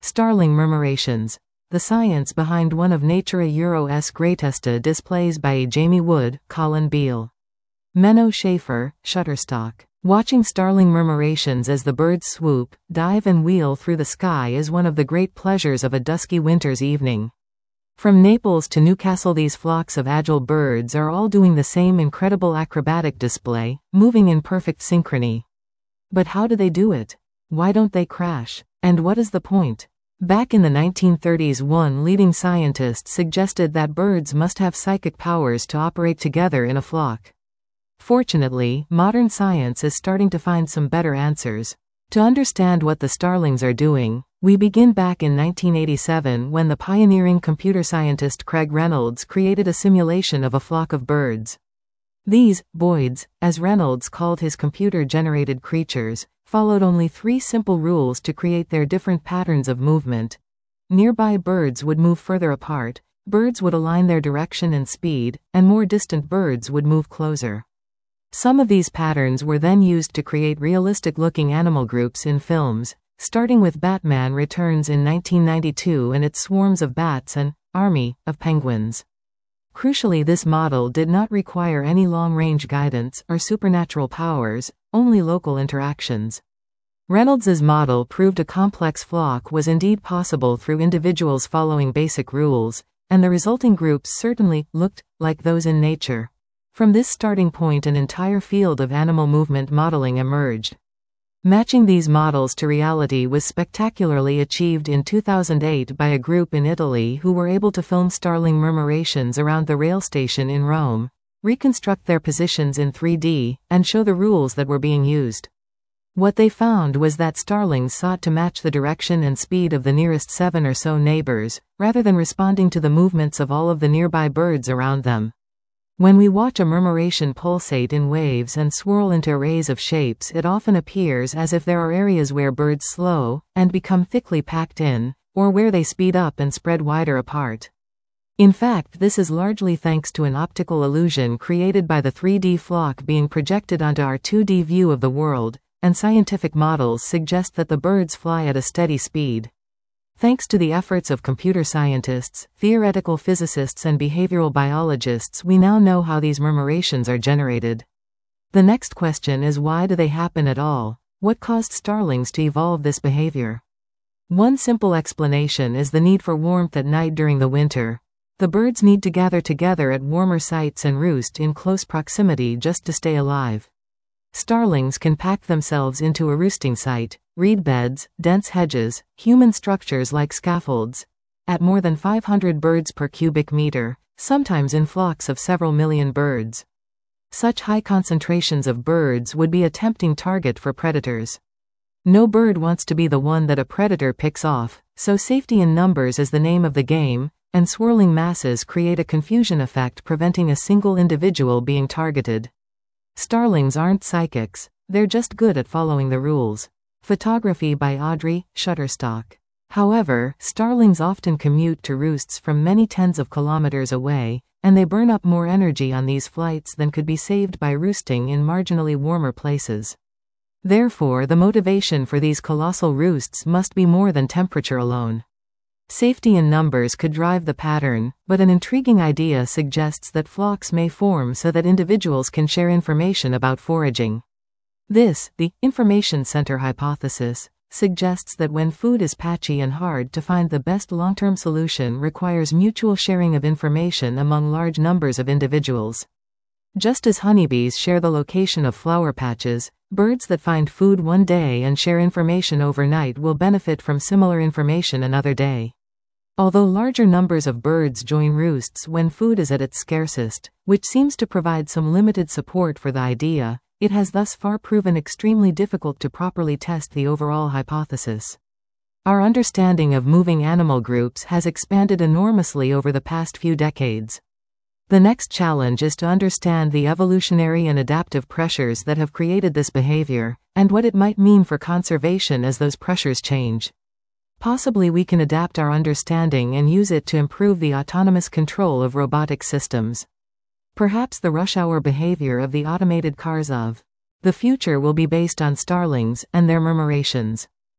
Starling murmurations. The science behind one of Nature Euro's greatest displays by Jamie Wood, Colin Beale, Menno Schaefer, Shutterstock. Watching starling murmurations as the birds swoop, dive and wheel through the sky is one of the great pleasures of a dusky winter's evening. From Naples to Newcastle, these flocks of agile birds are all doing the same incredible acrobatic display, moving in perfect synchrony. But how do they do it? Why don't they crash? And what is the point? Back in the 1930s, one leading scientist suggested that birds must have psychic powers to operate together in a flock. Fortunately, modern science is starting to find some better answers. To understand what the starlings are doing, we begin back in 1987 when the pioneering computer scientist Craig Reynolds created a simulation of a flock of birds. These boids, as Reynolds called his computer-generated creatures, followed only 3 simple rules to create their different patterns of movement. Nearby birds would move further apart, birds would align their direction and speed, and more distant birds would move closer. Some of these patterns were then used to create realistic-looking animal groups in films, starting with Batman Returns in 1992 and its swarms of bats and army of penguins. Crucially, this model did not require any long-range guidance or supernatural powers, only local interactions. Reynolds's model proved a complex flock was indeed possible through individuals following basic rules, and the resulting groups certainly looked like those in nature. From this starting point, an entire field of animal movement modeling emerged. Matching these models to reality was spectacularly achieved in 2008 by a group in Italy who were able to film starling murmurations around the rail station in Rome, reconstruct their positions in 3D, and show the rules that were being used. What they found was that starlings sought to match the direction and speed of the nearest 7 or so neighbors, rather than responding to the movements of all of the nearby birds around them. When we watch a murmuration pulsate in waves and swirl into arrays of shapes, it often appears as if there are areas where birds slow and become thickly packed in, or where they speed up and spread wider apart. In fact, this is largely thanks to an optical illusion created by the 3D flock being projected onto our 2D view of the world, and scientific models suggest that the birds fly at a steady speed. Thanks to the efforts of computer scientists, theoretical physicists and behavioral biologists, we now know how these murmurations are generated. The next question is, why do they happen at all? What caused starlings to evolve this behavior? One simple explanation is the need for warmth at night during the winter. The birds need to gather together at warmer sites and roost in close proximity just to stay alive. Starlings can pack themselves into a roosting site, reed beds, dense hedges, human structures like scaffolds, at more than 500 birds per cubic meter, sometimes in flocks of several million birds. Such high concentrations of birds would be a tempting target for predators. No bird wants to be the one that a predator picks off, so safety in numbers is the name of the game, and swirling masses create a confusion effect, preventing a single individual being targeted. Starlings aren't psychics, they're just good at following the rules. Photography by Audrey, Shutterstock. However, starlings often commute to roosts from many tens of kilometers away, and they burn up more energy on these flights than could be saved by roosting in marginally warmer places. Therefore, the motivation for these colossal roosts must be more than temperature alone. Safety in numbers could drive the pattern, but an intriguing idea suggests that flocks may form so that individuals can share information about foraging. This, the information center hypothesis, suggests that when food is patchy and hard to find, the best long-term solution requires mutual sharing of information among large numbers of individuals. Just as honeybees share the location of flower patches, birds that find food one day and share information overnight will benefit from similar information another day. Although larger numbers of birds join roosts when food is at its scarcest, which seems to provide some limited support for the idea, it has thus far proven extremely difficult to properly test the overall hypothesis. Our understanding of moving animal groups has expanded enormously over the past few decades. The next challenge is to understand the evolutionary and adaptive pressures that have created this behavior, and what it might mean for conservation as those pressures change. Possibly we can adapt our understanding and use it to improve the autonomous control of robotic systems. Perhaps the rush hour behavior of the automated cars of the future will be based on starlings and their murmurations.